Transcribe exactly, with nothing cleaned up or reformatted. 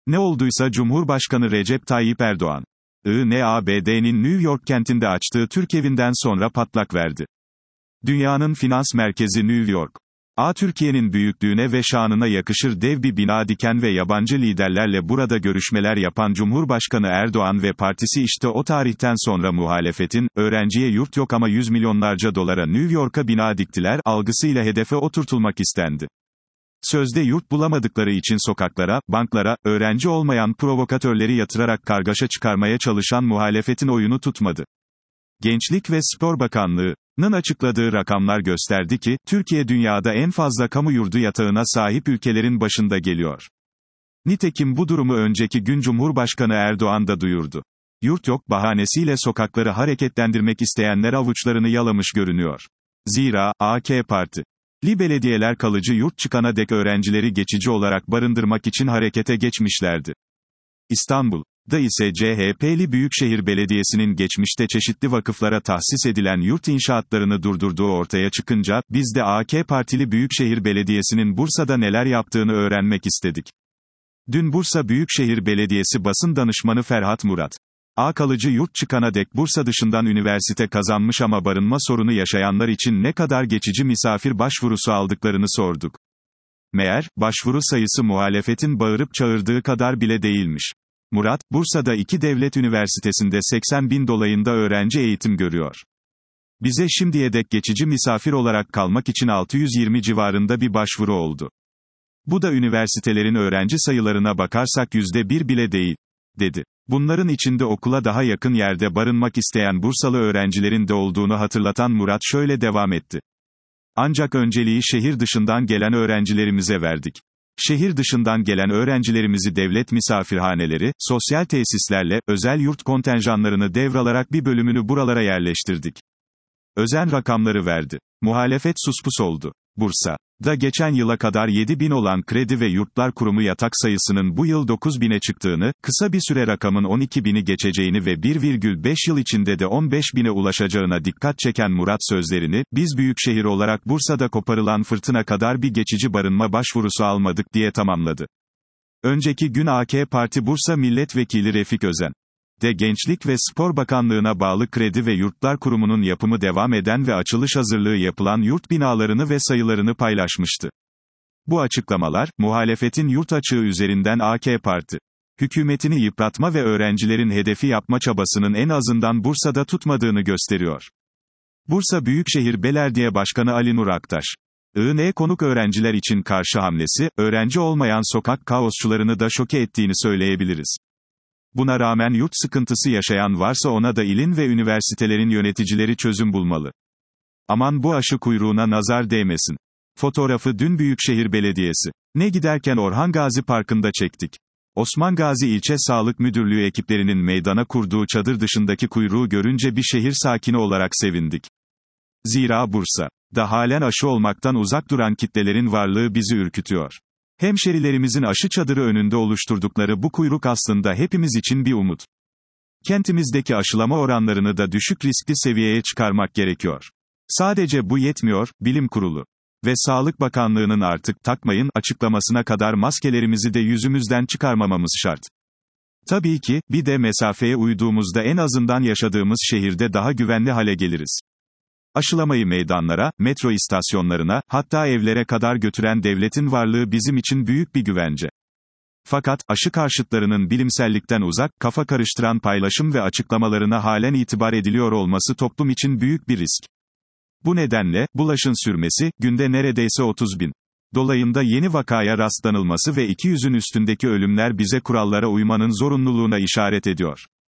Ne olduysa Cumhurbaşkanı Recep Tayyip Erdoğan, I N A B D'nin New York kentinde açtığı Türk evinden sonra patlak verdi. Dünyanın finans merkezi New York. A Türkiye'nin büyüklüğüne ve şanına yakışır dev bir bina diken ve yabancı liderlerle burada görüşmeler yapan Cumhurbaşkanı Erdoğan ve partisi işte o tarihten sonra muhalefetin, öğrenciye yurt yok ama yüz milyonlarca dolara New York'a bina diktiler, algısıyla hedefe oturtulmak istendi. Sözde yurt bulamadıkları için sokaklara, banklara, öğrenci olmayan provokatörleri yatırarak kargaşa çıkarmaya çalışan muhalefetin oyunu tutmadı. Gençlik ve Spor Bakanlığı'nın açıkladığı rakamlar gösterdi ki, Türkiye dünyada en fazla kamu yurdu yatağına sahip ülkelerin başında geliyor. Nitekim bu durumu önceki gün Cumhurbaşkanı Erdoğan da duyurdu. Yurt yok bahanesiyle sokakları hareketlendirmek isteyenler avuçlarını yalamış görünüyor. Zira, A K Parti li belediyeler kalıcı yurt çıkana dek öğrencileri geçici olarak barındırmak için harekete geçmişlerdi. İstanbul'da ise C H P'li Büyükşehir Belediyesi'nin geçmişte çeşitli vakıflara tahsis edilen yurt inşaatlarını durdurduğu ortaya çıkınca, biz de A K Partili Büyükşehir Belediyesi'nin Bursa'da neler yaptığını öğrenmek istedik. Dün Bursa Büyükşehir Belediyesi Basın Danışmanı Ferhat Murat, A kalıcı yurt çıkana dek Bursa dışından üniversite kazanmış ama barınma sorunu yaşayanlar için ne kadar geçici misafir başvurusu aldıklarını sorduk. Meğer, başvuru sayısı muhalefetin bağırıp çağırdığı kadar bile değilmiş. Murat, Bursa'da iki devlet üniversitesinde seksen bin dolayında öğrenci eğitim görüyor. Bize şimdiye dek geçici misafir olarak kalmak için altı yüz yirmi civarında bir başvuru oldu. Bu da üniversitelerin öğrenci sayılarına bakarsak yüzde bir bile değil, dedi. Bunların içinde okula daha yakın yerde barınmak isteyen Bursalı öğrencilerin de olduğunu hatırlatan Murat şöyle devam etti. Ancak önceliği şehir dışından gelen öğrencilerimize verdik. Şehir dışından gelen öğrencilerimizi devlet misafirhaneleri, sosyal tesislerle, özel yurt kontenjanlarını devralarak bir bölümünü buralara yerleştirdik. Özen rakamları verdi. Muhalefet suspus oldu. Bursa'da geçen yıla kadar yedi bin olan Kredi ve Yurtlar Kurumu yatak sayısının bu yıl dokuz bine çıktığını, kısa bir süre rakamın on iki bini geçeceğini ve bir virgül beş yıl içinde de on beş bine ulaşacağına dikkat çeken Murat sözlerini, biz büyükşehir olarak Bursa'da koparılan fırtına kadar bir geçici barınma başvurusu almadık diye tamamladı. Önceki gün A K Parti Bursa Milletvekili Refik Özen de Gençlik ve Spor Bakanlığı'na bağlı Kredi ve Yurtlar Kurumu'nun yapımı devam eden ve açılış hazırlığı yapılan yurt binalarını ve sayılarını paylaşmıştı. Bu açıklamalar, muhalefetin yurt açığı üzerinden A K Parti hükümetini yıpratma ve öğrencilerin hedefi yapma çabasının en azından Bursa'da tutmadığını gösteriyor. Bursa Büyükşehir Belediye Başkanı Ali Nur Aktaş, I N konuk öğrenciler için karşı hamlesi, öğrenci olmayan sokak kaosçularını da şoke ettiğini söyleyebiliriz. Buna rağmen yurt sıkıntısı yaşayan varsa ona da ilin ve üniversitelerin yöneticileri çözüm bulmalı. Aman bu aşı kuyruğuna nazar değmesin. Fotoğrafı dün Büyükşehir Belediyesi ne giderken Orhan Gazi Parkı'nda çektik. Osman Gazi İlçe Sağlık Müdürlüğü ekiplerinin meydana kurduğu çadır dışındaki kuyruğu görünce bir şehir sakini olarak sevindik. Zira Bursa'da halen aşı olmaktan uzak duran kitlelerin varlığı bizi ürkütüyor. Hemşerilerimizin aşı çadırı önünde oluşturdukları bu kuyruk aslında hepimiz için bir umut. Kentimizdeki aşılama oranlarını da düşük riskli seviyeye çıkarmak gerekiyor. Sadece bu yetmiyor, Bilim Kurulu ve Sağlık Bakanlığı'nın artık takmayın açıklamasına kadar maskelerimizi de yüzümüzden çıkarmamamız şart. Tabii ki, bir de mesafeye uyduğumuzda en azından yaşadığımız şehirde daha güvenli hale geliriz. Aşılamayı meydanlara, metro istasyonlarına, hatta evlere kadar götüren devletin varlığı bizim için büyük bir güvence. Fakat, aşı karşıtlarının bilimsellikten uzak, kafa karıştıran paylaşım ve açıklamalarına halen itibar ediliyor olması toplum için büyük bir risk. Bu nedenle, bulaşın sürmesi, günde neredeyse otuz bin dolayında yeni vakaya rastlanılması ve iki yüzün üstündeki ölümler bize kurallara uymanın zorunluluğuna işaret ediyor.